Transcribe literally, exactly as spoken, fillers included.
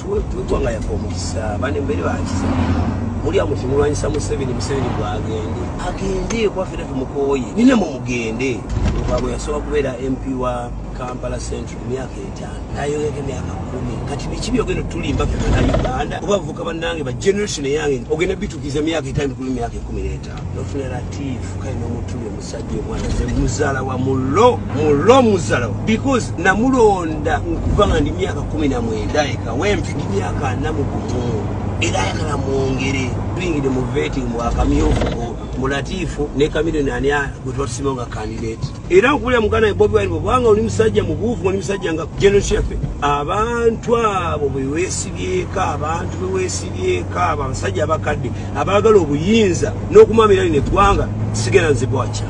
tuwe twanga ya komisa bane mbere bakiza muri amuti mulwanyisa Museveni Museveni bwagende agende kwa fera tumukoye nine mu mugende kwabo yasoba kubera M P wa Kampala Central myaka etano nayo yake myaka kumi kati bikibi ogenda tulimba fera na Uganda obavuka banange ba generation yange ogenda bitukiza myaka etano kuli myaka kumi na tano nofuna Latif kaino mutule musajje mwana ze muzala wa mulo mulo muzala because namulonda nkuvanga ndi myaka kumi na mwenda eka wempi myaka namu kumu era yakala muongere twingide mu vetting mu akamyofu mu Latifu ne Kamilo nani ya gutosimo nga candidate era nkubulya mugana Bobi Wine bwanga oli musajja mubuvu oli musajja nga general chef abantu abo bewesibyeka abantu bewesibyeka abasajja abakadde abagala obuyinza n'okumamira ne twanga sigena nzibwacha